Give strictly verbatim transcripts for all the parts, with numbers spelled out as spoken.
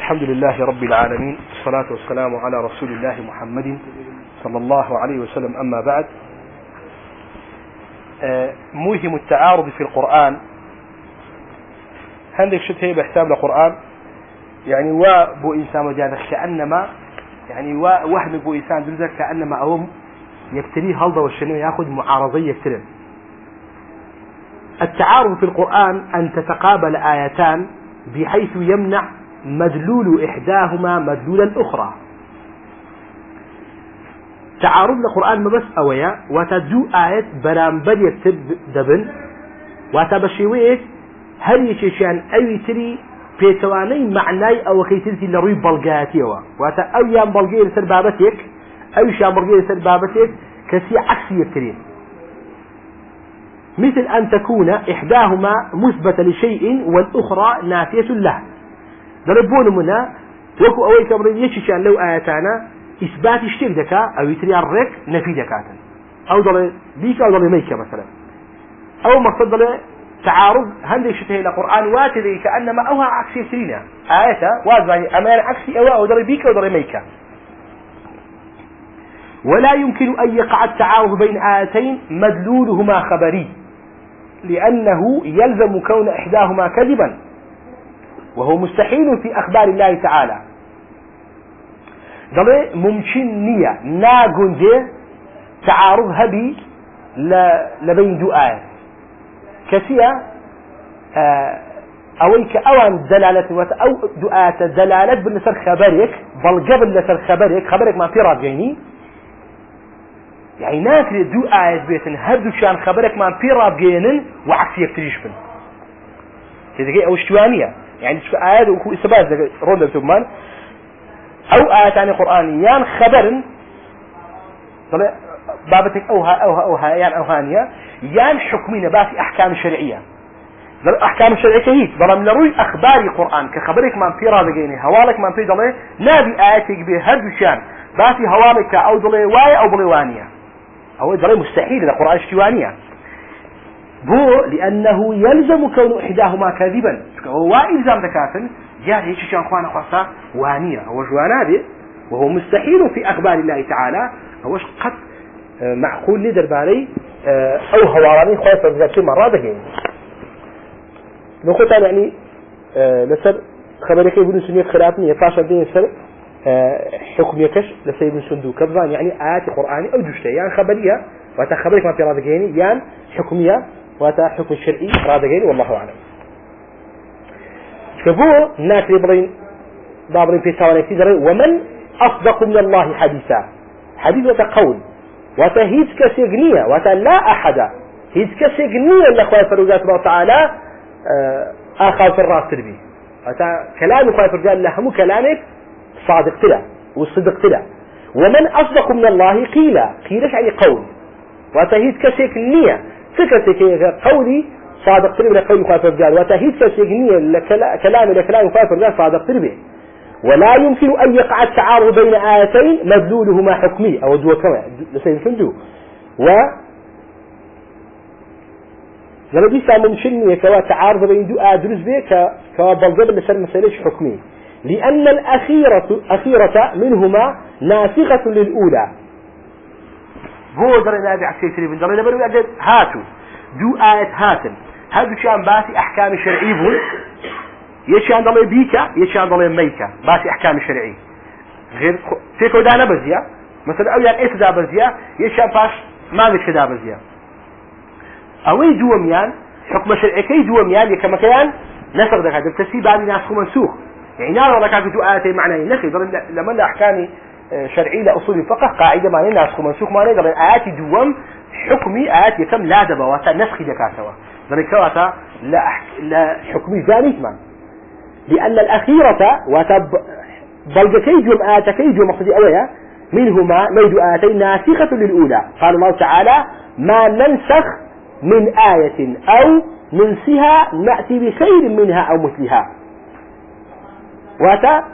الحمد لله رب العالمين، والصلاة والسلام على رسول الله محمد صلى الله عليه وسلم. أما بعد، موهم التعارض في القرآن هندك شت هي بحساب القرآن، يعني وبو إنسان وجاده كأنما يعني وهم بو إنسان درزك كأنما أهم يكتري هلضة والشنو يأخذ معارضية يكتري. التعارض في القرآن أن تتقابل آيتان بحيث يمنع مدلول إحداهما مدلول الأخرى. تعارض القرآن ما بس أويا وتدو آية برامبر يكتب دبن وتبشيويت هل يشيشان أي تري بيتواني معناي أو خيتلتي لروي بلغاتيوا وتا أو يام بلغي لسر بابتك أو شام بلغي لسر بابتك كسي عكسي يكترين، مثل أن تكون إحداهما مثبتة لشيء والأخرى نافية له. ضربون منا وكو أول كبرين يشيشان لو آياتانا إثبات اشتك دكا أو يتري الرك نفي دكاتا أو ضل بيك أو ضل ميكا مثلا، أو مقصد ضل تعارض هندي شتهي القرآن واتذي كأنما أوها عكسي سرينا آياتا وازعني أمان عكسي أو أو ضل بيك أو ضل ميكا. ولا يمكن أن يقع التعارض بين آيتين مدلولهما خبري، لأنه يلزم كون إحداهما كذبا وهو مستحيل في أخبار الله تعالى. ضل ممكن نية ناقنجي تعارض هبي لبين دو آيات كثيرة أويك أوان دلالة أو دو آيات دلالة بالنسر خبرك بل قبل نسر خبرك خبرك ما في راجيني، يعني ناكري دو آيات بيتن هدو شان خبرك ما في راجينن وعكس يفتريش بن كذا أو اشتوانية، يعني شو آيات وكو إثبات رد ثمان أو آيات عن القرآن يان خبرن طلع بابتك أوها أوها أوها يان أوهانية يان حكمين باسي أحكام شرعية. أحكام الشرعية كهيت ضل من روي أخبار القرآن كخبرك من في رادقيني هوالك من في ضلي نابي آياتك بهدوشان باسي هوالك أو ضلي واي أو بلوانية أو ضلي مستحيل القرآن اشتوانية بو لأنه يلزم كون إحداهما كاذبا هو إلزام ذكاة جاء هيك شان أخوانا خاصة وانية هو جوانا به وهو مستحيل في أخبار الله تعالى هوش قد معقول لدر بالي أو هواراني خاصة بذلك مرة دقين نقطة يعني لسر خبرك ابن سنية خلافني يطاشر دين سر حكم يكش لسر ابن سندو كذبان يعني آيات قرآني أو جشتة يعني خبرية واتا خبرك ما في رادقيني يعني حكمية واتا حكم شرعي رادقيني والله أعلم. فبو الناس اللي برين ضابرين في سوانيتي دري ومن أصدق من الله حديثا حديث وتقول وتهيج كسيغنية وتلا أحد هيج كسيغنية لأخوة فرجات الله تعالى آخر في الراس تربي وتا كلام أخوة فرجات لهم كلامك صادق تلا والصدق تلا. ومن أصدق من الله قيل قيلش يعني قول وتهيج كسيغنية فكرة قولي صادق تربي لقول أخوة فرجات وتهيج كسيغنية لكلام لكلام أخوة فرجات صادق تربي. ولا يمكن أن يقع التعارض بين آيتين مدلولهما حكمي أو دو كما لسيد فندو و لما بيسا ممكن كوا تعارض بين دو آدرس بيه كوا بلغب لسر مسألة حكمي، لأن الأخيرة أخيرة منهما ناسخة للأولى. هو در نادي عكسي سريبن در نبرو يقول هاتو دو آيات هاتن هاتو شان باسي أحكام شرعيبون يشان ضلي بيكا يشان ضلي ميكا باسي أحكام شرعي غير تيكو دا نبزيا مثلا أو يعني إيه دا بزيا يشان باش ما بيش دا بزيا أوي دوميان حكم شرعي كي دوميان يكما كيان نسخ دكا دبتسي بعد ناسخ منسوخ يعني نارا لك عكتو آياتي معنى نخي لما لا أحكامي شرعي لأصول الفقه قاعدة معنى ناسخ منسوخ معنى ضلي آياتي دوم حكمي آيات يكم لا دبا واتا نسخي دكاتوا ضلي كواتا لا, لا حكمي ذاني ثمان، لأن الأخيرة وتب بلغكيجم آتكيجم مقصدي أويا منهما ميد آتين ناسخة للأولى. قال الله تعالى ما ننسخ من آية أو ننسها نأتي بخير منها أو مثلها واتا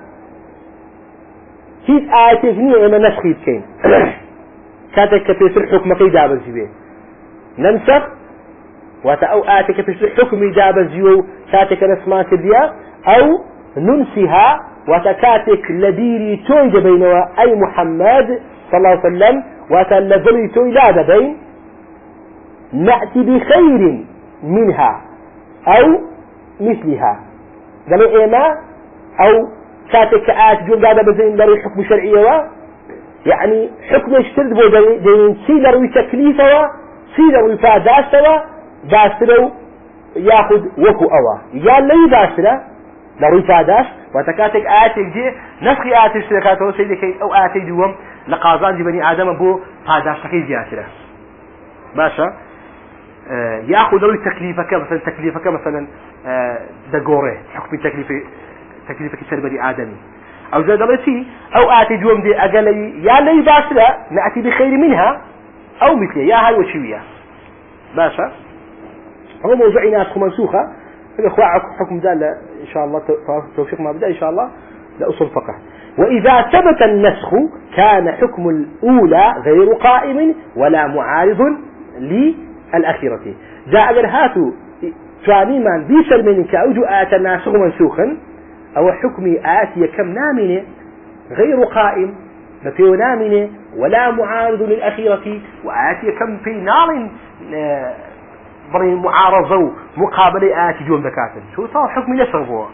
هيت آية جنية إما نسخيت كين كاتك كتسر حكم كي دابز بيه ننسخ واتا أو آية كتسر حكم دابز يو كاتك نسمان كديا أو ننسها وتكاتك لديري توي بينه أي محمد صلى الله عليه وسلم وتلذلي توي لا دبين نأتي بخير منها أو مثلها قالوا إيما أو كاتك آت جون قادة بزين لروي حكم شرعية يعني حكم يشترد بو دين سي لروي تكليفه سي لروي فاداسه داسرو ياخذ وكو أوا قال لي داسره لروي فاداس وتكاتك آت جي نسخي آت اشتراكاته سيدي أو آت دوم لقازان دي بني آدم بو فاداس تكي زياتره باشا آه ياخذ لروي تكليفك مثلا تكليفك مثلا آه دقوره حكم تكليف تكليفك سر بني آدمي أو زاد رأسي أو آتي دوم دي أقلي يا لي باسرة نأتي بخير منها أو مثلها يا هاي وشوية باشا هو موضوع ناسخ منسوخة الإخوة حكم ذا إن شاء الله توفيق ما بدأ إن شاء الله لأصل فقه. وإذا ثبت النسخ كان حكم الأولى غير قائم ولا معارض للأخيرة. جاء أجل هاتوا تعليما بيسر منك أوجو آت الناسخ منسوخا أو حكمي آتي كم نامنه غير قائم ففي نامنه ولا معارض للأخيرة وآتي كم في نار بري معارضة مقابلة آتي جون ذكاتا شو صار حكمي نسربه.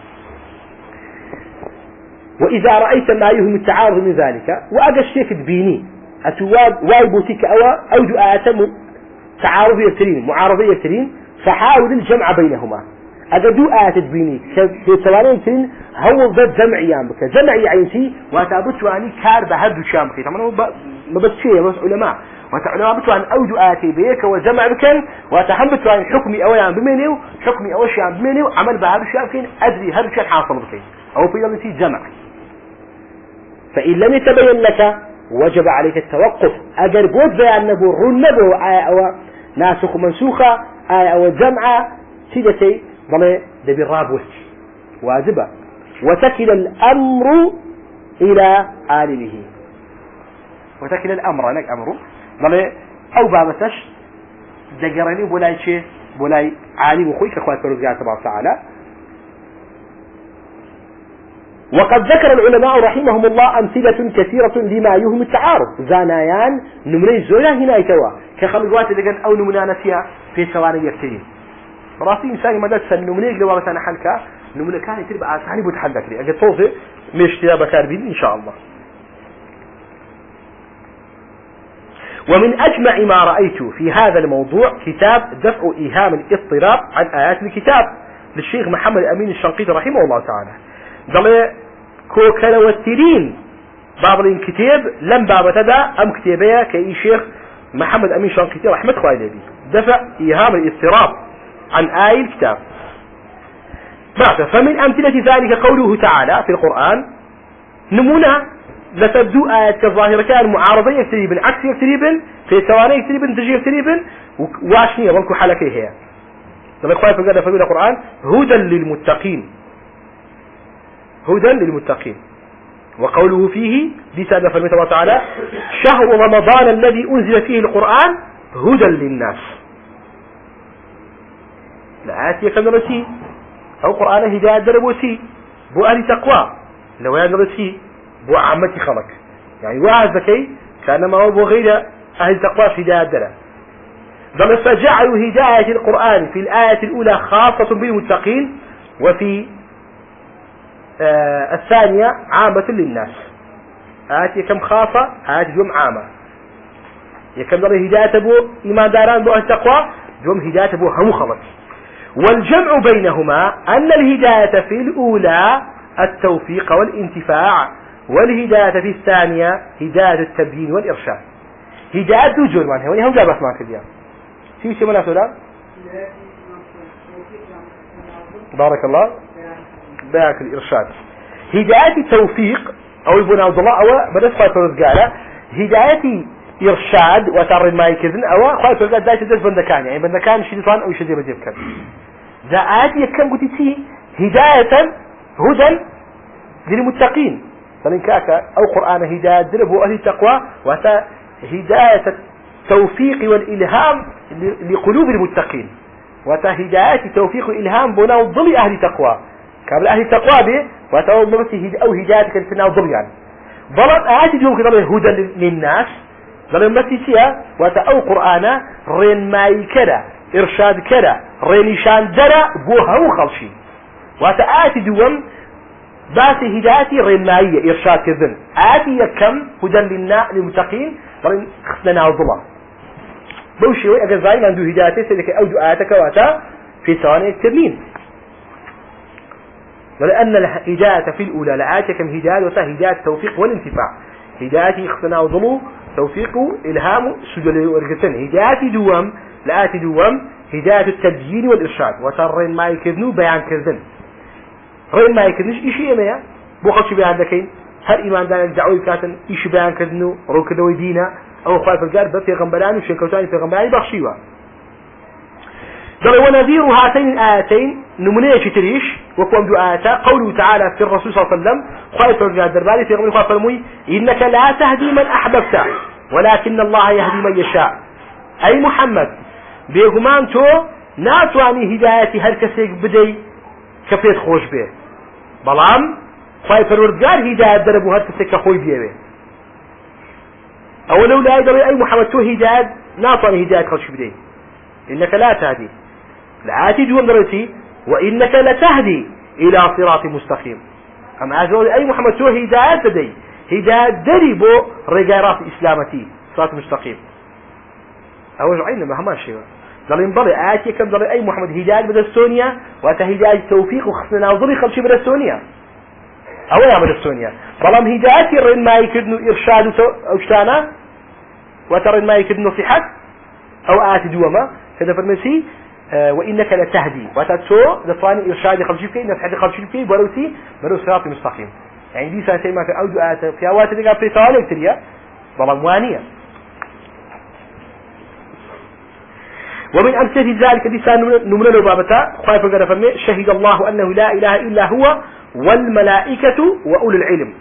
وإذا رأيت ما يهم التعارض من ذلك وأجا الشيك تبيني أتواب وايبوتيك أو أوجو آتم تعارض يبترين معارضة يبترين فحاول الجمع بينهما أجدو آيات تبيني في سوالين تين هو ضد جمعي بك جمعي عينتي وتابت واني كار بهدو شامخي طبعا ما بس شيء بس علماء وتعلمات وان أوجو آياتي بيك وجمع بك وتحمت وان حكمي أولا بمنيو حكمي أول شيء بمنيو عمل بهدو شامخين أدري هدو شيء حاصل بك أو في يومتي جمع. فإن لم يتبين لك وجب عليك التوقف أجر بود بيان نبو رون نبو آية أو ناسخ منسوخة آية أو جمعة سيدتي ضل دبي الرابوس واجبة وتكل الأمر إلى عالمه وتكل الأمر لك أمره ضل أو بامتش دقرني بولاي شيء بولاي عالم خويك أخوات برزقات تبارك وتعالى. وقد ذكر العلماء رحمهم الله أمثلة كثيرة لما يهم التعارض زانايان نمري زولا هنا يتوا كخمسوات لقن أو نمنانسيا في سواني يفترين راسي إنساني مدى سنمني لو مثلا حلقة نمني كان يتربع عساني بتحدث لي أجل توفي مشتيا بكاربين إن شاء الله. ومن أجمع ما رأيت في هذا الموضوع كتاب دفع إيهام الاضطراب عن آيات الكتاب للشيخ محمد أمين الشنقيطي رحمه الله تعالى. ضل كوكلوترين باب الكتاب لم باب تدا أم كتابية كأي شيخ محمد أمين الشنقيطي رحمة الله عليه دفع إيهام الاضطراب عن آي الكتاب. بعد فمن أمثلة ذلك قوله تعالى في القرآن نمونا لتبدو آيات كالظاهرة كان معارضة يكتريبا عكس يكتريبا في سواني يكتريبا تجي يكتريبا واشنية ولكو حلقة هي لما يقول في القرآن هدى للمتقين هدى للمتقين. وقوله فيه لسان فرمية الله تعالى شهر رمضان الذي أنزل فيه القرآن هدى للناس الآيات يكن رسي أو قرآن هداية دربوسي بو أهل تقوى لو يدرسي بو عامة خلق يعني واحد ذكي كان ما هو بو غير أهل تقوى في هداية درب بل فجعلوا هداية القرآن في الآية الأولى خاصة بالمتقين وفي آه الثانية عامة للناس. آية كم خاصة آية جم عامة يكم در هداية بو إيمان داران بو أهل تقوى جم هداية بو هم خلق. والجمع بينهما أن الهداية في الأولى التوفيق والانتفاع والهداية في الثانية هداية التبيين والإرشاد. هداية دو جون وانها ونها وجاب اسمها كذا في شيء مناسب لا بارك الله باك الإرشاد. هداية التوفيق أو ابن عبد الله أو بدأت خاطر رجالة هداية إرشاد وتعرض ما يكذن أو خاطر رجال دايت دايت بندكان يعني بندكان شيطان أو شيء بجيب كان زائد يكم قلت تي هداية هدى للمتقين فلن كاكا أو قرآن هداية دربه أهل التقوى وتا هداية التوفيق والإلهام لقلوب المتقين وتا هداية التوفيق والإلهام بنا ضل أهل التقوى كابل أهل التقوى به وتو بمسي أو هدايتك السنة وضريان ضلت آيات اليوم كذا هدى للناس ضل بمسي سيا وتأو قرآن رين ماي كذا إرشاد كذا رينشان درا بوها وخلشي وتآيات اليوم باسي هدايتي رين ماي إرشاد كذن آياتي يكم هدى للمتقين ضل خصنا وضلا بوشي وي أجل زاين عنده هدايته سيدك أوجو آياتك واتا في ثواني الترمين ولأن الهداية في الأولى لآياتك كم هداية وتا هداية التوفيق والانتفاع هداية اختنا وضلو توفيق إلهام سجل ورقتن هداية دوام لآيات دوام هداية التبيين والإرشاد وترين ما يكذنو بيان كذن رين ما يكذنش إشي إميا بوخلش بيان ذكين هل إيمان دانك دعوي كاتن إشي بيان كذنو روكدوي دينا أو خالف الجار بس يغنبلان وشيكوتاني في غنبلاني بخشيوا قال ونذير هاتين الآيتين نمنيش تريش وقوم دعاتا قوله تعالى في الرسول صلى الله عليه وسلم خالف الجار دربالي في غنبلاني خالف الموي إنك لا تهدي من أحببت ولكن الله يهدي من يشاء أي محمد بيغمان تو ناتواني هدايتي هل كسيك بدي كفيت خوش به بلام خالف الجار هداية دربو هل كسيك خوي بيه أولو لا يدري أي محمد تو هداية ناطن هداية خلش بدين إنك لا تهدي العاتي دوم درتي وإنك لتهدي إلى صراط مستقيم أما أقول أي محمد تو هداية تدي هداية دربو رجارات إسلامتي صراط مستقيم أوجع عيننا ما هما الشيء ضل ينضل آتي كم ضل أي محمد هداية بدستونيا وتهداية توفيق وخصنا وضل خلش بدستونيا أو يا بدستونيا بلام هدايتي رين ما يكدنو إرشاد أوشتانا وترى ما يكدنو نصيحة أو آتي دوما كذا فرمسي آه وإنك لتهدي وتتسو دفاني إرشاد خلشي فيه نصيحة خلشي فيه بروسي برو صراط مستقيم يعني دي سنتين ما في أودو آت في أوقات اللي قال في طوالي كتير بلام وانية ومن أمثلة ذلك دي سان نمرنا بابتا خايف قال فرمي شهد الله أنه لا إله إلا هو والملائكة وأولي العلم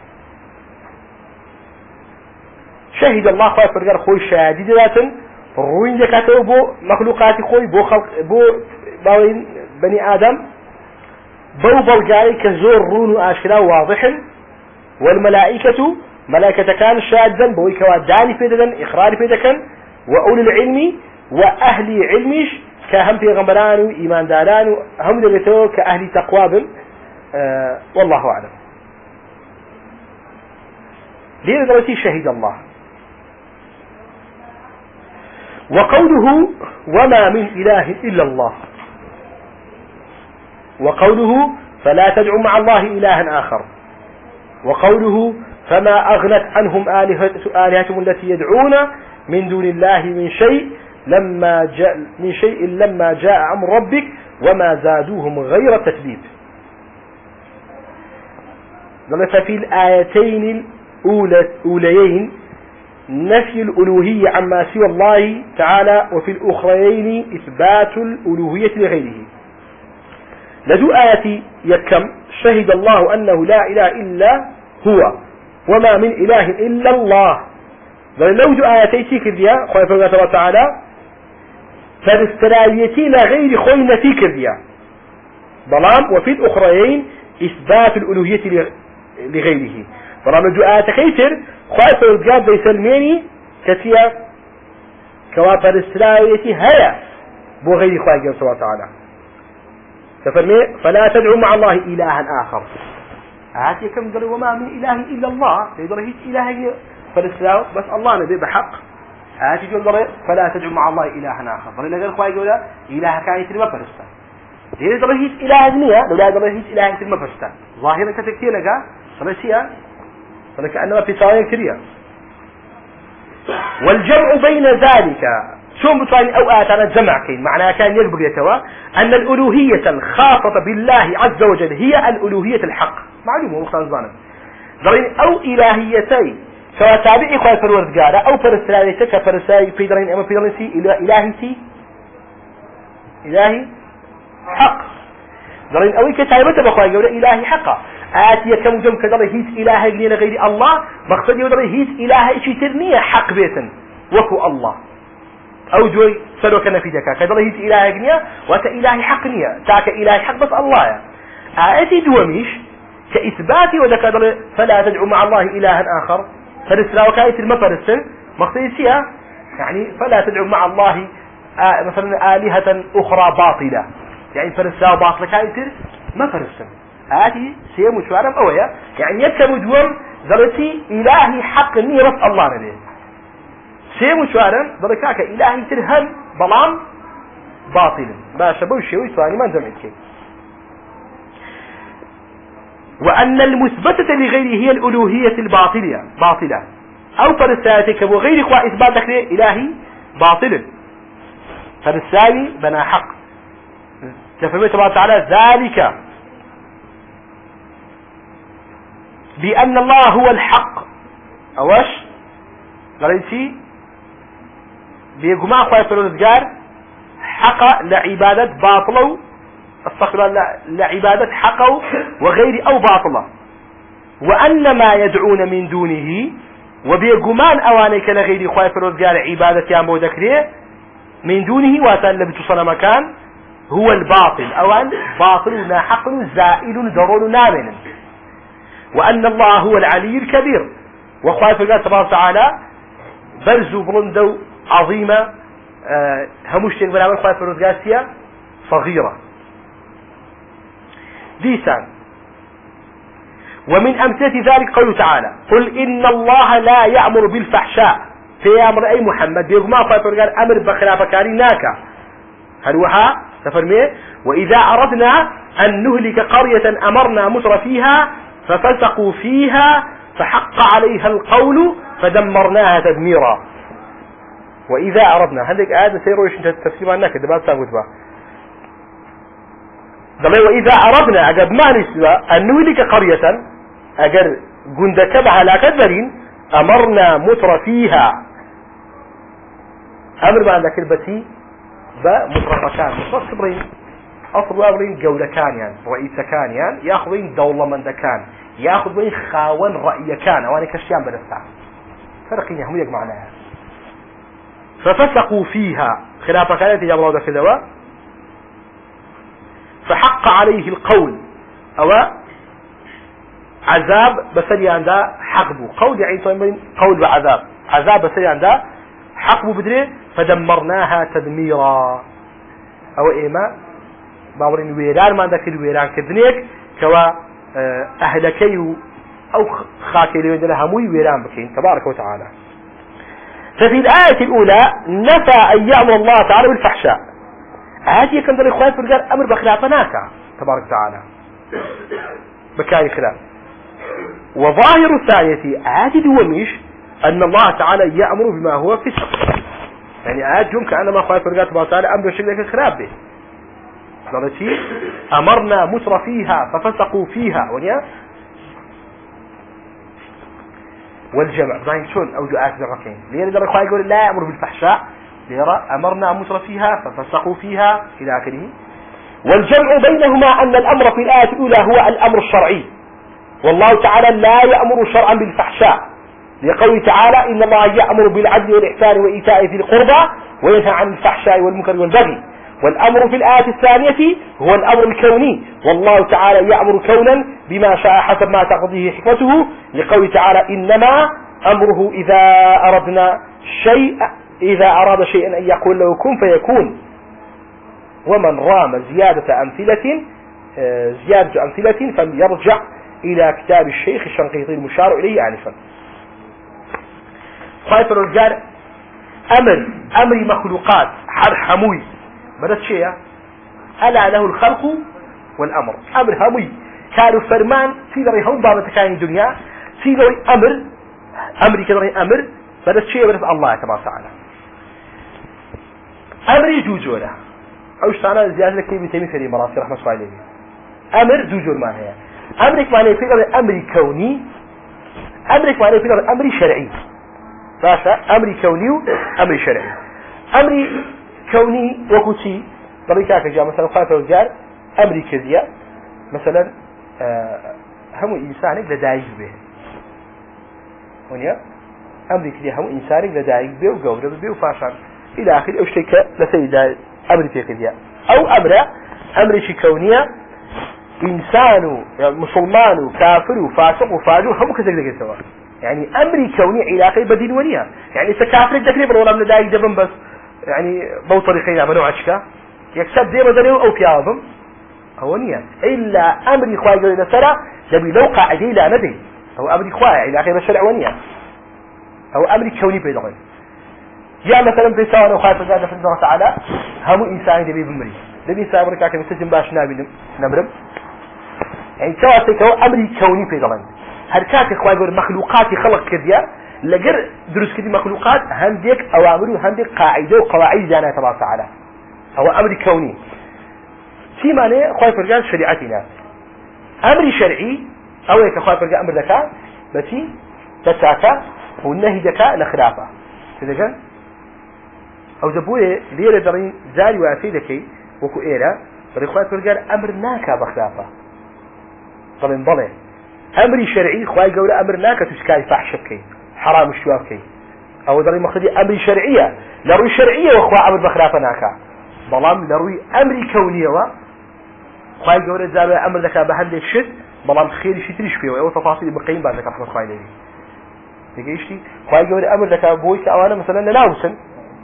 شهد الله خايف قال خوي شهادي ذاتا روين ذكاته بو مخلوقات خوي بو خلق بو باوين بني آدم بو بلغاري كزور رون آشرا واضح والملائكة ملائكة كان شادا بوي كواداني في دكان إخراري في دكان وأولي العلم وأهل علمش كهم في غمران وإيمان داران هم دلتو كأهل تقوى أه والله أعلم ليه دلتي شهد الله وقوله وما من إله إلا الله وقوله فلا تدعوا مع الله إلها آخر وقوله فما أغنت عنهم آلهتهم التي يدعون من دون الله من شيء لما جاء من شيء لما جاء أمر ربك وما زادوهم غير تتبيب ففي الآيتين الأوليين نفي الألوهية عما سوى الله تعالى وفي الأخرين إثبات الألوهية لغيره لدو آية يكم شهد الله أنه لا إله إلا هو وما من إله إلا الله لو دو آياتي تكذيا خوي الله تعالى فالاستراليتي لغير خوي نفي كذيا بلام وفي الأخرين إثبات الألوهية لغيره بلام دو آياتي كيتر خوي الله بيسلميني كثيرا كوافر الاستراليتي هيا بو غير خوي الله تعالى تفرمي فلا تدعوا مع الله إلها آخر آتي كم قال وما من إله إلا الله يقول هيك إله فالإسلام بس الله نبي بحق آتي يقول فلا تدعوا مع الله إلها آخر ضل إذا قال خوي يقول إله كان يترمى فرستا يقول هيك إله دنيا لو لا يقول هيك إله يترمى فرستا ظاهرا كتكتير لقى فلسيا فلكأنما في سوايا كريا والجمع بين ذلك شون بطاني أوقات أنا جمع كين معناها كان يقبل يتوا أن الألوهية الخاصة بالله عز وجل هي الألوهية الحق معلومة مختلف ظانا ضرين أو إلهيتين سواء تابعي خواه فروردقارة أو فرساليتك كفرسالي في درين أما في درين سي إلهي سي إلهي حق ضرين أوي كتابة بخواه يقول إلهي حقا آتي كم جم كدر هيت إلهي لنا غير الله مقصد يقول هيت إلهي شي ترنية حق بيتا وكو الله أو جوي سلوك نفيدك كذا هيت إلهي جنيا وتا إلهي حق نيا تاك إلهي حق بس الله آتي دوميش كإثباتي وذكر فلا تدعو مع الله إلها آخر فرسلا وكايت المفرسل مقصيسية يعني فلا تدعو مع الله آه مثلا آلهة أخرى باطلة يعني فرسلا وباطلة كايتر مفرسل هذه سيم وشوارم أويا يعني يكتب دوم ذلتي إلهي حق نيرة الله نبيه سيم وشوارم ذلك إلهي ترهم ظلام باطل باشا بوشي ويسواني ما نزمعك وأن المثبتة لغيره هي الألوهية الباطلة باطلة أو فرساتك وغير قوى إثباتك إلهي باطل فرسالي بنا حق تفرمي تبارك وتعالى ذلك بأن الله هو الحق أوش قريتي بيجمع قوى فرسجار حق لعبادة باطلة استغفر الله لعبادة حقه وغير أو باطلة وأن ما يدعون من دونه وبيقمان أوانيك لغير خواهي فرزقال عبادة يامو ذكريه من دونه واتان لبتصل مكان هو الباطل أوان باطل ناحق زائل ضرور نامن وأن الله هو العلي الكبير وخواهي فرزقال تبارك وتعالى برزو بلندو عظيمة أه هموشتك بنامن خواهي فرزقال صغيرة ديسان ومن أمثلة ذلك قوله تعالى قل إن الله لا يأمر بالفحشاء في أمر أي محمد بيقوم قال أمر بخلاف كاريناك هل وحا تفرمي وإذا أردنا أن نهلك قرية أمرنا متر فيها ففسقوا فيها فحق عليها القول فدمرناها تدميرا وإذا أردنا هذيك آية سيرويش انت تفسير عنك دبات ساقوت با ضلي وإذا أردنا أجب ما نسبة أن نهلك قرية أجر جندك بها كذرين أمرنا متر فيها أمر ما عندك البتي بمتر مكان متر صبرين أصل وابرين جولة كان يعني رئيس كان يعني يأخذين دولة من دكان يأخذين خاون رأي كان وأنا كشيان بدستان فرقين هم يجمع معنا ففسقوا فيها خلاف كانت يا الله كذا فحق عليه القول أو عذاب بسري عنده حقبه قول يعني طيب قول وعذاب عذاب بسري عنده حقبه بدري فدمرناها تدميرا أو إيما باورين ويران ما ذكر ويران كذنيك كوا أهلكي أو خاكي لين لها موي ويران بكين تبارك وتعالى. ففي الآية الأولى نفى أن يأمر الله تعالى بالفحشاء هذه كان در إخوان فرقال أمر بخلافناك تبارك وتعالى بكاي خلاف. وظاهر الثانية هذه هو مش أن الله تعالى يأمر بما هو فسق يعني آيات يمكن أن ما إخوان فرقال تبارك وتعالى أمر شكلك خلاف به نرتي أمرنا متر فيها ففسقوا فيها ونيا والجمع ضاين شون أو دعاء ذرتين لأن در إخوان يقول لا يأمر بالفحشاء ليرى أمرنا متر فيها ففسقوا فيها إلى آخره. والجمع بينهما أن الأمر في الآية الأولى هو الأمر الشرعي والله تعالى لا يأمر شرعا بالفحشاء لقوله تعالى إن الله يأمر بالعدل والإحسان وإيتاء ذي القربى وينهى عن الفحشاء والمنكر والبغي. والأمر في الآية الثانية هو الأمر الكوني والله تعالى يأمر كونا بما شاء حسب ما تقضيه حكمته لقوله تعالى إنما أمره إذا أردنا شيء إذا أراد شيئا أن يقول له كن فيكون. ومن رام زيادة أمثلة زيادة أمثلة فليرجع إلى كتاب الشيخ الشنقيطي المشار إليه آنفا. خايف الرجال أمر أمر مخلوقات حر حموي بدأت شيء ألا له الخلق والأمر أمر هموي كانوا فرمان في ذري هم بابا تكاين الدنيا في ذري أمر أمري كذري أمر بدأت شيء بدأت الله تبارك وتعالى أمر جوجوله أوش تعالى زيادة لك ابن تيمية في مراسي رحمة الله عليه أمر جوجول ما هي أمرك معناه في ذري أمر كوني أمرك معناه في ذري أمر شرعي باشا أمر كوني وأمر شرعي. أمر كوني وكتي طريقة كجاء مثلا خاطر الرجال أمري كذية مثلا آه هم إنسانك لدايق به ونيا أمري كذية هم إنسانك لدايق به وقوله به وفاشان إلى آخر أو شيء لسيدا أمري كذية أو أمر أمري شي كونية إنسان مسلمان وكافر وفاسق وفاجر هم كذا كذا سوا يعني أمري كوني علاقة بدين ونيا يعني سكافر الدكتور ولا من دايق دبن بس يعني بو طريقين عملوا عشكا يكسب دي بدنه أو كياظم هو نيا إلا أمري خواي قال نسرع نبي لو قاعدين لا ندي أو أمري خواي علاقة بالشرع ونيا أو أمري كوني بيدغن يا مثلا في سواء وخايف الله في الله تعالى هم إنسان يبي بمري نبي سامر كاك مسجن باش نابي نمرم يعني كواسك هو أمري كوني بيدغن هركات إخوة يقول مخلوقات خلق كذية لجر دروس كذي مخلوقات هنديك أوامر وهنديك قاعدة وقواعد جانا تبارك تعالى هو أمر كوني في معنى إخوة فرجان شريعتنا أمر شرعي أو هيك إخوة فرجان أمر ذكاء بتي تساكا والنهي ذكاء لخرافة كذا كان أو زبوه ليرة درين زاري وعسيدكي وكو إيرا بريخوة فرجان أمر ناكا بخرافة طبعا ضلع أمر شرعي خواهي قولة أمر ناكا تسكاي فحشبكي حرام الشوافكي أو دري مقصدي أمر شرعية لروي شرعية وخوا أمر بخرافة ناكا بلام لروي أمر كونية خواهي قولة زالوا أمر ذكا بهندك شد بلام خير شتريش فيه أو تفاصيل بقيم بعد ذكا رحمة خواهي لدي تقيشتي خواهي قولة أمر ذكا بويك أوانا مثلا لناوسا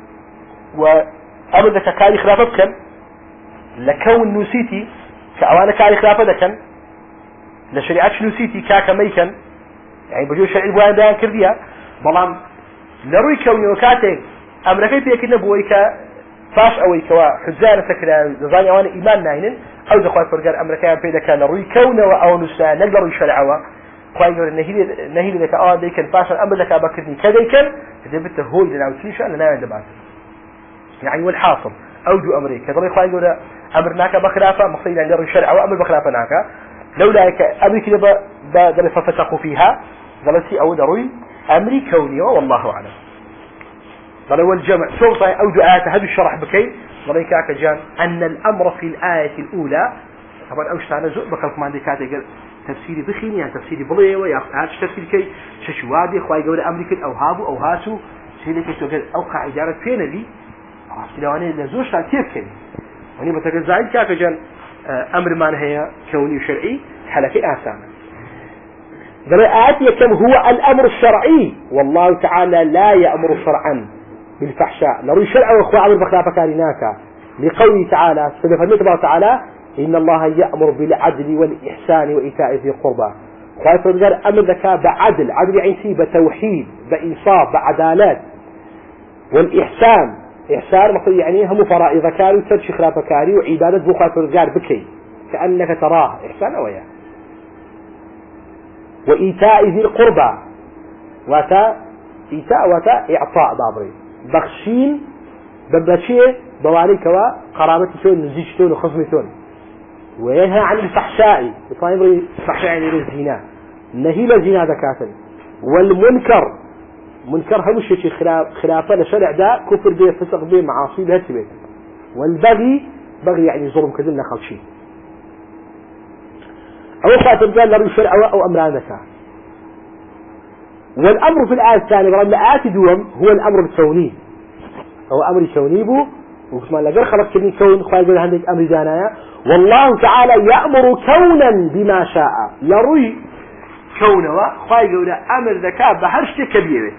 وأمر ذكا كاري خلافة بكن لكون نسيتي كأوانا كاري خلافة دكن لشريعات نسيتي كاكا ميكن يعني بجو شرعي بوان بيان كرديا بلان لروي كوني وكاتك أمريكي بيكنا بويكا فاش أويكا حزانة سكرا زاني أوانا إيمان ناينن أو دخوات فرقان أمريكيان بيدكا لروي كونه أو نسا نقدر يشرعوا خواهي يقول نهيلي ذكا آن ديكن فاشا أمر ذكا بكرني كذيكن إذا بنت هو إذا نعود سنشا لنا يندبات يعني والحاصل أوجو أمريكا ضري خواهي يقول أمر ناكا بخلافة مقصيدا لروي شرعوا أمر بخلافة ناكا لولا أمريكا دا دا ففتقوا فيها ذلتي أو دروي أمري كوني والله أعلم ضل والجمع سلطة أو دعاء هذا الشرح بكي ضل كاك جان أن الأمر في الآية الأولى طبعا أوش تانا زوء بخلق ما عندي كاتي تفسيري بخيني يعني تفسيري بليه ويا هذا تفسير كي ششوادي خواي قول أمريكا أو هابو أو هاتو سيدي كي تقول أوقع إدارة فين لي عرفت لو أنا لزوج تاع كيف كني وني بتقول زايد كاك جان أمر ما هي كوني وشرعي حلقي آسان آتي كم هو الأمر الشرعي والله تعالى لا يأمر شرعا بالفحشاء لروي شرع وأخوة عمر بخلافة كارناكا لقوله تعالى سبحانه تبارك تعالى إن الله يأمر بالعدل والإحسان وإيتاء ذي القربى خايف رجال أمر ذكاء بعدل عدل يعني سي بتوحيد بإنصاف بعدالات والإحسان إحسان مقصود يعني هم فرائض كاري وترشي خلافة كاري وعبادة بو خايف رجال بكي كأنك تراه إحسان أويا وإيتاء ذي القربى واتا إيتاء واتا إعطاء بابري بخشين ببشي بواليك وقرابتي نزيجتون وخصمتون وينهى عن الفحشاء بطايبري فحشاء يعني الزنا نهي الزنا ذكاتا والمنكر منكر هم الشيء خلافة لشرع دا كفر به فسق به معاصي بها تبيت والبغي بغي يعني ظلم كذلنا خلشي أو خاطر قال لري شرع أو أمران ذكاء والأمر في الآية الثانية برا الآيات دوم هو الأمر الكوني أو أمر كوني بو وكما لقر خلق كني كون خالد عندك أمر دانايا والله تعالى يأمر كونا بما شاء لروي كونه خالد أمر ذكاء بحرشة كبيرة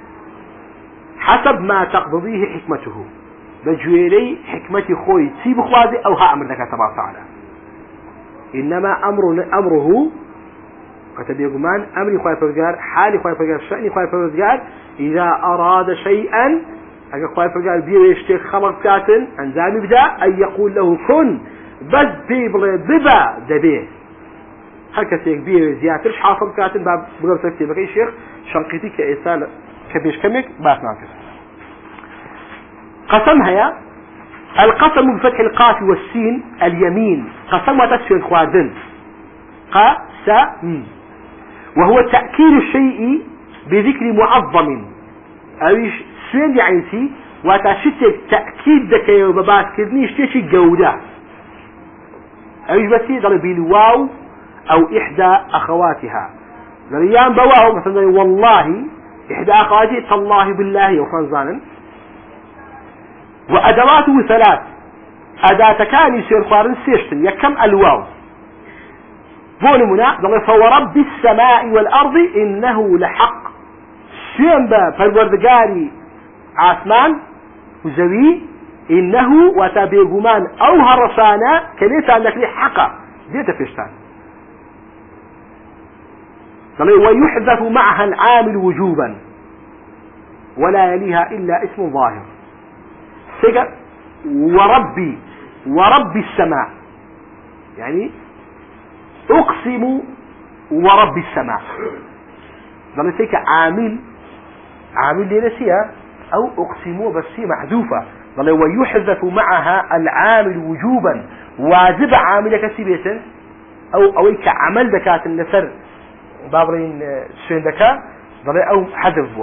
حسب ما تقتضيه حكمته بجويلي حكمتي خوي تسيب خوازي أو ها أمر ذكاء تبارك تعالى إنما أمر أمره كتب يقولون أمري خواهي فرقار حالي خواهي فرقار شأني خواهي فرقار إذا أراد شيئا أجا خواهي فرقار بيه يشتيك خلق كاتن أنزام يبدأ أن يقول له كن بس بيبل ببا دبيه هكذا بيه زياترش حاصل كاتن باب بقر تكتيبك أي شيخ شنقيتي كإسالة كبيش كمك باس ناكس قسمها يا القسم بفتح القاف والسين اليمين قسم وتسفي الخوادن قسم وهو تأكيد الشيء بذكر معظم أويش سين يعني سي وتشتك تأكيد دكي وبباس كذني اشتشي جودة أويش بسي ضل بالواو أو إحدى أخواتها ذريان بواو مثلا والله إحدى أخواتي تالله بالله وفرزانا وأدواته ثلاث أداة كان يصير خارن سيشتن يكم الواو بون منا ضل فورب السماء والأرض إنه لحق شين با فالوردقاري عثمان وزوي إنه وتبيغمان أو هرسانا كليتا أنك لي حقا ديتا فيشتان ويحذف معها العامل وجوبا ولا يليها إلا اسم ظاهر سيقى وربي وربي السماء يعني أقسم وربي السماء ضل سيك عامل عامل لنسيها أو أقسم بس هي محذوفة ضل ويحذف معها العامل وجوبا واجب عاملك سيبيتا أو أويك عمل دكات النسر بابرين سين دكا ضل أو حذفوا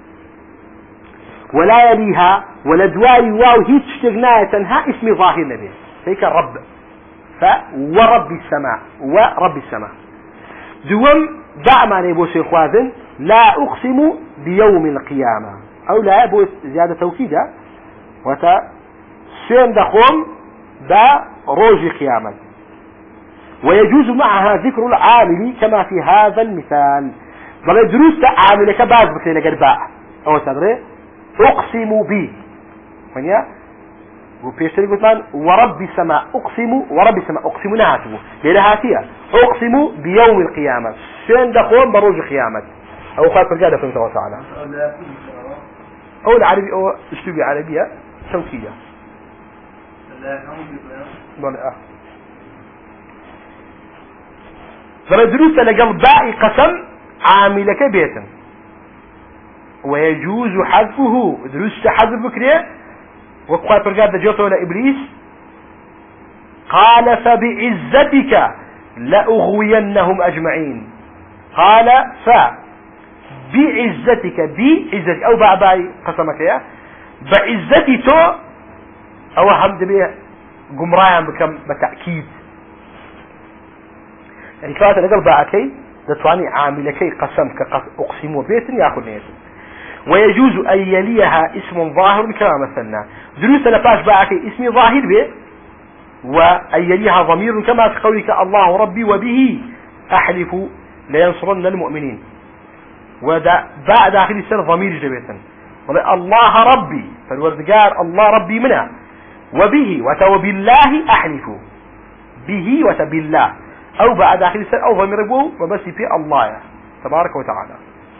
ولا يليها ولا دواي واو هي تشتغناية تنها اسم ظاهر نبي هيك الرب فورب السماء ورب السماء دوم دعما نبو شيخوازن لا أقسم بيوم القيامة أو لا يبو زيادة توكيدة وتا سين دخوم دا روج قيامة ويجوز معها ذكر العامل كما في هذا المثال ضل دروس عاملك بعض بكلنا قرباء أو تدري أقسم بي فنيا وبيشتري قلتان ورب السماء أقسم ورب السماء أقسم نهاته لهاتية أقسم بيوم القيامة شين دخون بروج قيامة أو خاطر القادة فهمت الله تعالى أو العربي أو أسلوبي عربية توكية فالدروس لقل باقي قسم عاملك بيتا ويجوز حذفه دروس حذف بكريه وقال فرقاد جوته لإبليس قال فبعزتك لأغوينهم أجمعين قال ف بعزتك بعزتك أو بعباي قسمك يا بعزتي تو أو حمد بيه قمرايا بكم بتأكيد يعني كلاته لقل باعكي دتواني عاملكي قسمك أقسم بيت يأخذ نيته ويجوز أن يليها اسم ظاهر كما مثلنا دروس لباش باعكي اسم ظاهر به وأن يليها ضمير كما في قولك الله ربي وبه أحلف لينصرن المؤمنين ودا بعد آخر السنة ضمير جبيتا الله ربي فالوردقار الله ربي منها وبه وبالله أحلف به وبالله أو بعد آخر السنة أو ضمير به وبس في الله تبارك وتعالى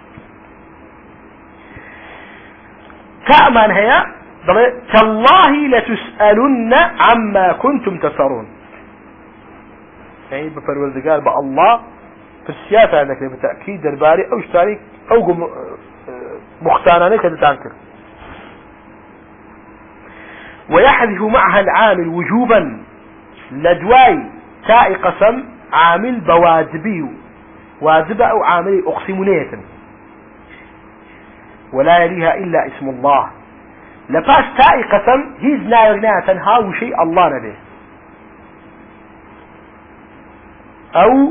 كأمان هي تالله لتسألن عما كنتم تفترون يعني بفرولدقال بأ الله في السياسة عندك بتأكيد درباري أو اشتاري أو مختاناني كتتانكر ويحذف معها العامل وجوبا لدواي تاء قسم عامل بواجبي واجب أو عامل أقسمونية ولا يليها إلا اسم الله لباش تاء قسم هيز نايرنا تنهاو شيء الله نبيه أو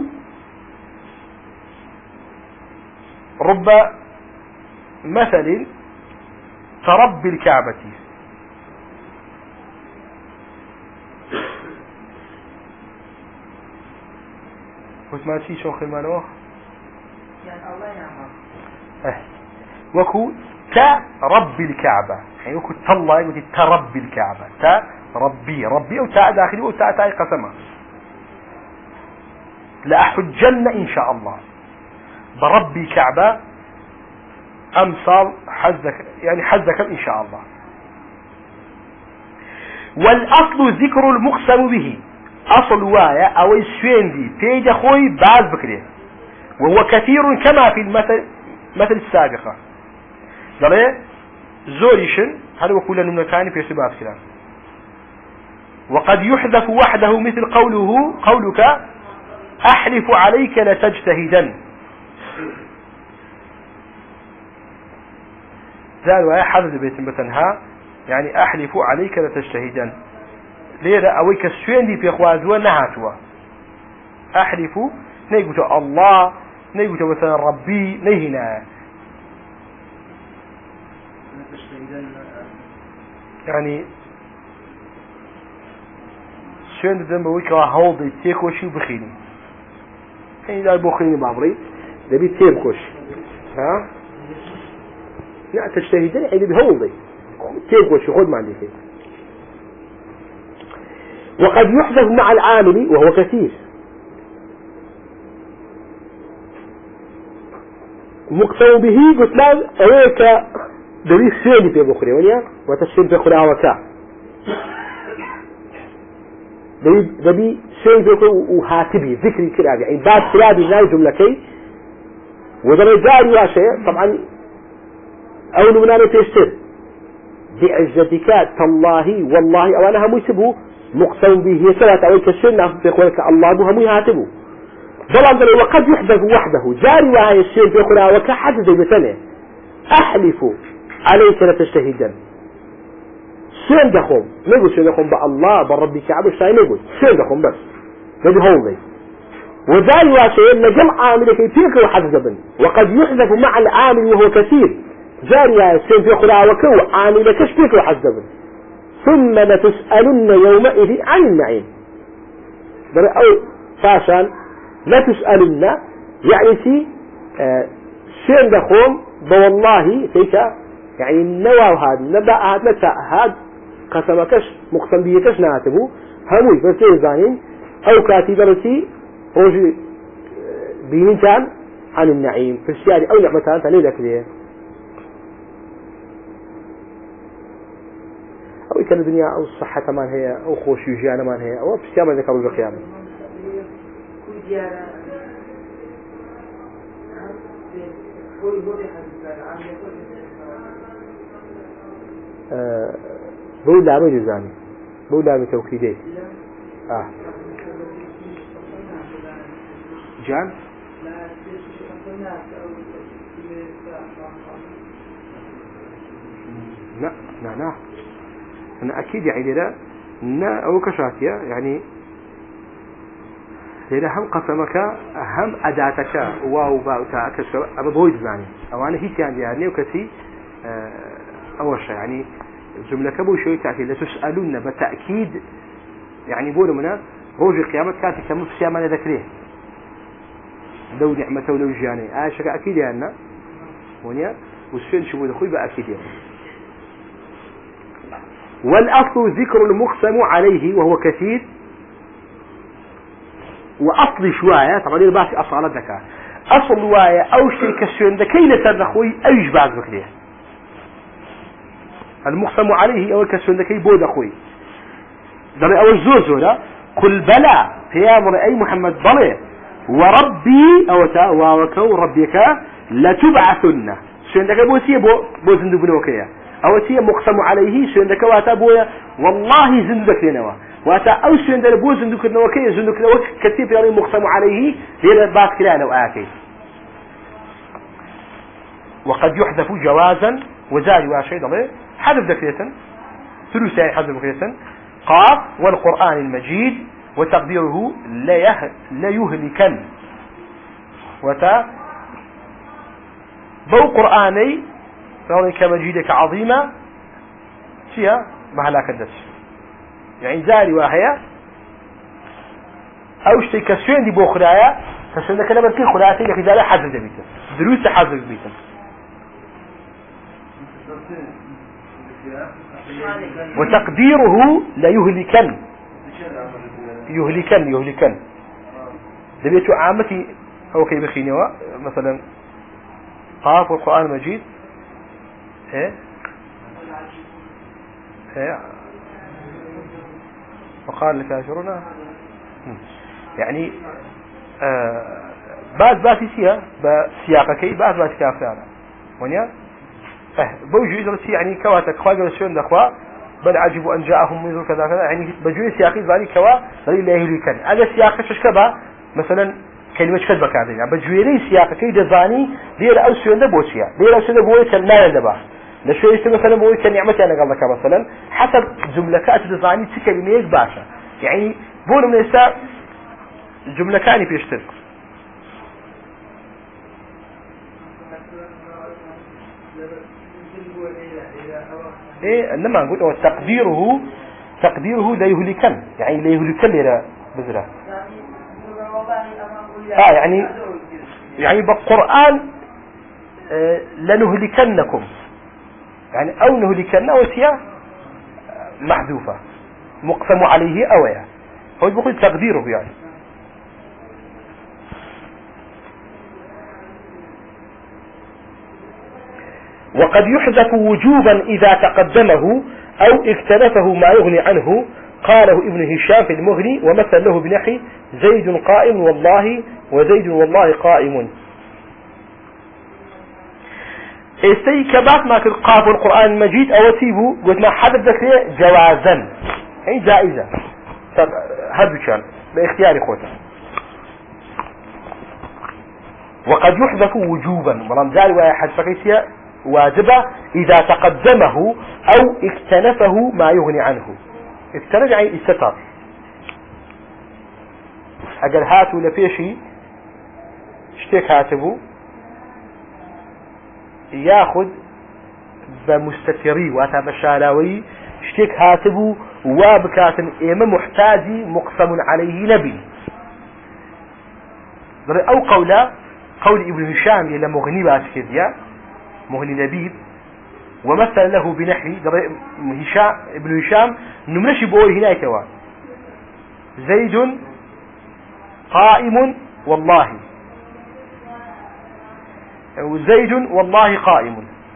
رب مثل كرب الكعبة واسمع شي شو خلمانوه يعني الله يعمل اه وكو كرب الكعبة يعني وكو تالله يقول ترب الكعبة تربي ربي او تاء داخلي او تاء تاء قسمه لأحجن إن شاء الله بربي كعبة أمثال حزك يعني حزك إن شاء الله والأصل ذكر المقسم به أصل وايا أو السوين دي تيجي أخوي بعض بكري وهو كثير كما في المثل مثل السابقة ضري زوريشن هذا وكل من كان في سباب كلام وقد يحذف وحده مثل قوله قولك أحلف عليك لتجتهدن ذال ويا حذف بيت بتنها يعني أحلف عليك لتجتهدن ليه أويك السوين دي في أخوازوا نهاتوا أحلف نيقول الله نيقول مثلا ربي نهنا يعني سوين دي ذنب ويك هولد تيكو شو بخيني يعني لا بخرين بابري دبي تيبكش ها لا تجتهدين يعني بهولي تيبكش خذ ما عندي فيه. وقد يحذف مع العامل وهو كثير مقسم به قلت لا أويك دبي سيني في بخري ونيا وتشين في خرا وكا دبي دبي سيني في وهاتبي ذكري كلاب يعني بعد كلابي لا جملتي وذا جاري واشيء طبعا أول من أنا تشتر بعزتك تالله والله أو أنا هم يسبه مقسم به يسرت أويك السنة في قولك الله بهم يهاتبه ظلام وقد يحدث وحده جاري وهاي الشيء في قراءة وكحد زي مثلا أحلف عليك لتجتهدا سين دخم نقول سين دخم بالله بالرب كعب الشاي نقول سين دخم بس نبي هون وجاري وشيء نجم عامل كي تلك وحذبا وقد يحذف مع العامل وهو كثير جاري وهاي الشيء في قراءة وكو عامل كشتك وحذبا ثم لتسألن يومئذ عن النعيم أو فاشل لا تسألن يعني شيء آه شين دخوم بوالله فيك يعني النوى هذا نبأ هذا نتا هذا قسمكش مقسم بيكش ناتبه هموي فرتين زانين أو كاتبرتي روجي بينين كان عن النعيم في الشيء أو نعمتان تاني ذاك ليه أو كان الدنيا أو الصحة كمان هي أو خوش يجيانا مان هي أو في الشيء ما ذكروا القيامة أه بقول لا مجد زاني بقول لا بتوكيدي آه جان لا لا لا أنا أكيد يعني لا لا أو كشاتية يعني لأن هم قسمك هم أداتك واو باوتاك أبى بويد زاني أو أنا هيك يعني يعني وكسي أول شيء يعني جملة كبو شوي تأكيد لتسألون بالتأكيد يعني بقول منا روج القيامة كانت كم في ما ذكره لو نعمة ولو جاني عايش أكيد يعني ونيا والسين شو بده خوي بأكيد يعني والأصل ذكر المقسم عليه وهو كثير وأصل شوية طبعا اللي باسي أصل ذكاء أصل واية أو شيء كسيون ذكي لتدخوي أيش بعد ذكره المقسم عليه أو كسيون ذكي بود أخوي ده أول زوزو لا كل بلا هي أمر أي محمد بلى وربي أو تا وكو ربك لتبعثن سيون ذكي بوسي بو بو زندو بنوكيا أو تي مقسم عليه سيون ذكي واتا بويا والله زندو ذكي نوا واتا أو سيون ذكي بو زندو كنوكيا زندو كنوك كتيب يعني مقسم عليه غير باس كلا وآكي وقد يحذف جوازا وزاري واشي ضمير حذف ذكرية ثلثي حذف ذكرية قاف والقرآن المجيد وتقديره لا يه... لا يهلكن وتا بو قرآني فهونك مجيدك عظيمة فيها مهلاك الدس يعني زاري واحية أو شتي كسوين دي بو خلايا كسوين كلمة كي خلاياتي لكي ذا لا حذف ذبيتا دروس حذف ذبيتا وتقديره لا يهلكن يهلكن يهلكن دبيتو عامتي هو كي بخينوا مثلا قاف والقرآن المجيد ايه ايه وقال الكافرون يعني آه بعد باتي سيا بسياقة كي بعد باتي كافرون ونيا اه بوجي يدرسي يعني كواتك خواجه الشون دخوا بل عجبوا أن جاءهم منذر كذا كذا يعني بجوي سياقي ذلك كوا ذلك لا يهلي كان هذا سياق شكبا مثلا كلمة كذبة كذا يعني بجوي لي سياق كي دزاني دير أو شون ده بوشيا دير أو شون ده بوي كان ما يندبه لشوي يست مثلا بوي كان نعمتي أنا قال لك مثلا حسب جملة كات دزاني تكلميك باشا يعني بقول من الساعة جملة كاني بيشترك إيه إنما نقول هو تقديره تقديره لا يهلكن يعني لا يهلكن إلى بذرة آه يعني يعني بالقرآن آه لنهلكنكم يعني أو نهلكن وسيا محذوفة مقسم عليه أويا هو بيقول تقديره يعني. وقد يحذف وجوبا إذا تقدمه أو اكتنفه ما يغني عنه. قاله ابن هشام في المغني ومثل له بنحي زيد قائم والله وزيد والله قائم. استي كبات ما قاف القرآن المجيد أو تيبو قلت ما حدث ذكرية جوازا أي جائزة هذا كان باختيار خوته. وقد يحذف وجوبا ورمزال واحد فقيسية واجبة إذا تقدمه أو اكتنفه ما يغني عنه. اكتنف يعني استتر اقل هاتو لفيشي اشتيك هاتبو ياخد بمستتري واتا بشالاوي اشتيك هاتبو وابكاتن ايما محتاجي مقسم عليه نبي. او قولا قول ابن هشام يلا مغني باسكديا مغني لبيب ومثل له بنحي هشام ابن هشام نمنشي بقول هناك وا زيد قائم والله وزيد والله قائم.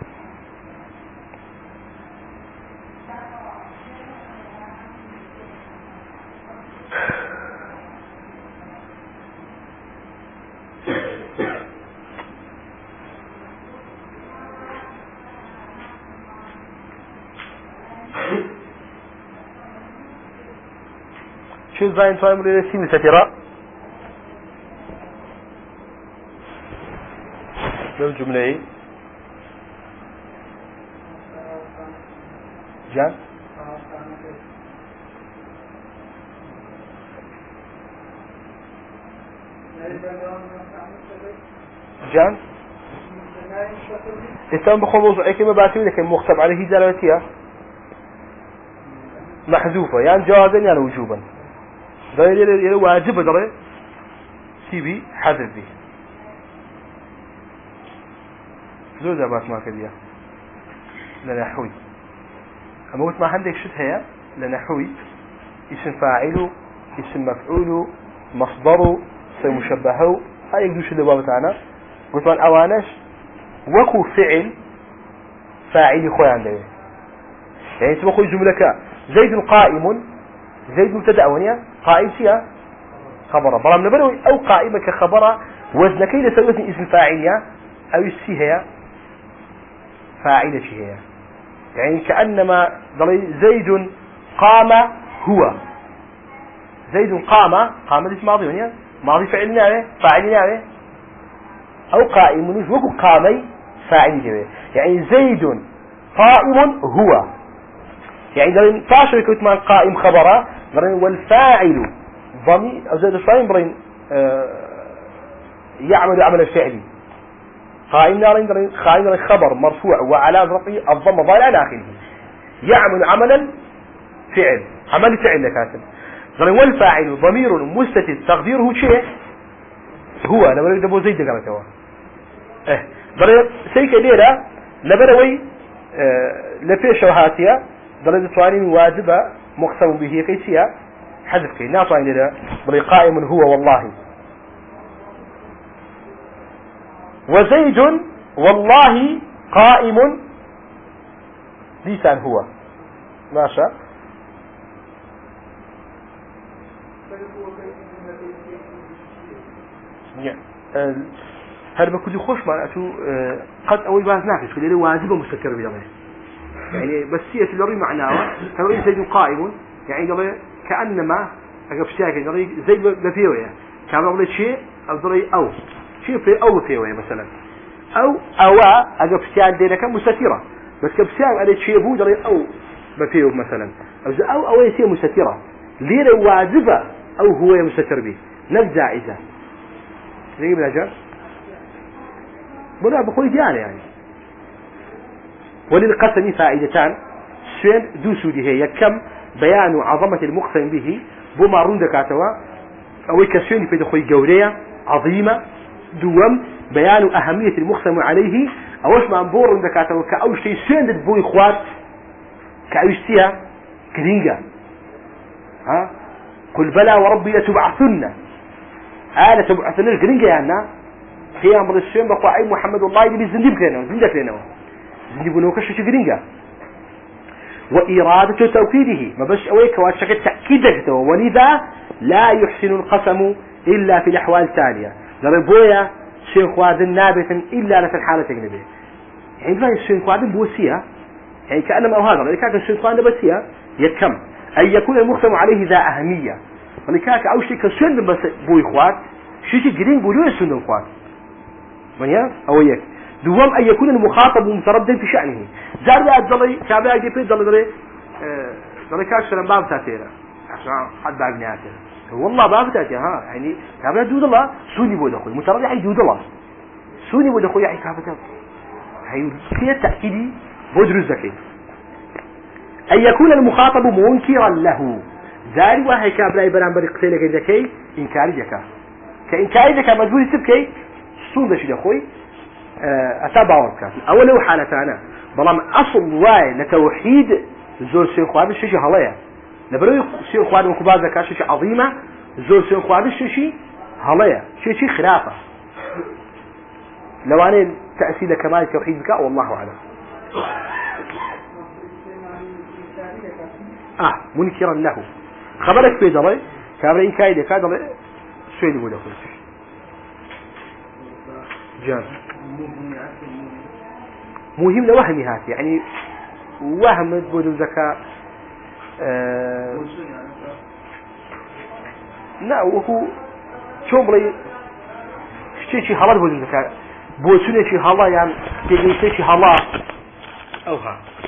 شو زين فاهم لي سيم سترة بالجملة ايه جان جان استان بخلوص اي كلمة باتي لكن مختم عليه دلالتها محذوفة يعني جوازا يعني وجوبا ضروري واجب ضروري سيبي حذف به زور دابات ما كديا لنحوي اما قلت ما عندك شت هي لنحوي اسم فاعله اسم مفعوله مصدره اسم مشبهه هاي يقدوش الدواب تاعنا قلت من اوانش وكو فعل فاعل خوي عنده يعني اسمه خوي جملة زيد قائم زيد مبتدا ونيا قائم فيها خبره برام نبروي او قائمه كخبره وزنكي لسوي اسم فاعليه او السي فاعله هي يعني كانما زيد قام هو زيد قام قام اسم ماضي ونيا ماضي فعلنا عليه فاعلنا عليه او قائم وكو قامي فاعل يعني زيد قائم هو يعني إذا تاشر كنت مع قائم خبره والفاعل ضمير أو زاد شوين برين آه يعمل عمل الفعلي قائم نارين قائم خبر مرفوع وعلى رفعه الضمه ضال على آخره يعمل عملا فعل عمل فعل لكاتب والفاعل ضمير مستتر تقديره شيء هو لما نريد أبو زيد قامت هو اه ضرب سيك ليلة لبروي آه لفيش وهاتيا ضرب توانين واجبة مقسم به كيسيا حذف كي ناطع لنا بل قائم هو والله وزيد والله قائم لسان هو ماشى هل بكل خوش معناته قد أول باز ناقش كل واجبة مستكر بجمعه يعني بس هي اللي معناه هو زيد قائم يعني قبل كأنما أقف شيء زي بفيوية كان قبل شيء أو ضري أو شيء في أو فيوية مثلا أو أو أقف شيء دينك مستترة بس كبسيان على شيء بو ضري أو بفيو مثلا أو أو شيء مستترة ليه واجبة أو هو مستتر به نبدأ إذا زي بلا جار بلا بقول جاري يعني وللقسم فائدتان سين دوسودي هي كم بيان عظمة المقسم به بما روندك عتوا أو كسين في دخول جورية عظيمة. دوم بيان أهمية المقسم عليه أوش ما نبور دكاتره كأوش شيء سند بوي إخوات كأوش فيها كرينجا ها قل بلى وربي لتبعثن آلة تبعثن الكرينجا يعني قيام بالشيء بقى محمد الله يبي زنديب كلنا زنديب كلنا زنديب نوكش كرينجا وإرادة توكيده ما بش أويك واشك تأكيدك ولذا لا يحسن القسم إلا في الأحوال التالية ضربويا شيخ وادن نابتا إلا في الحالة التجنبية يعني لا الشيخ وادن بوسيا يعني كأنما هذا لذلك الشيخ وادن بوسيا يكم أن يكون المقسم عليه ذا أهمية ولذلك أو شيء كسن بس بو إخوات شيء جرين بولو سن إخوات من يا أو يك دوام أن يكون المخاطب متردد في شأنه زار أجلي كابلا يجيب يجلي ضلي كاش سلام باب تأثيره عشان حد بعد نهايته والله باب تأثير ها يعني كابلا جود الله سوني بود أخوي متردد يعني جود الله سوني بود أخوي يعني كابلا هي في تأكيدي بدرس ذكي أن يكون المخاطب منكرا له ذلك وهي كابلا يبرم برقتلك ذكي إنكار ذكاء كإنكار ذكاء مجبور تبكي سون ذا شيء أخوي أتابع وركات أوله حالتنا بلام أصل واي لتوحيد زور شيخ وهذا الشيء هلايا نبرو شيخ وهذا مكبار ذكاء شيء عظيمة زور شيخ وهذا الشيء هلايا شيء شيء خرافة لو أنا تأثير كمال التوحيد ذكاء والله أعلم آه منكرا له خبرك في ذلك كابرين كايدة كذا شو اللي بده يقول جان مهم لوهمي هاتي يعني وهم بدون ذكاء آه لا وهو شوبري شيء شيء حلال بدون ذكاء بوسوني شيء حلال يعني تيجي شيء حلال أوها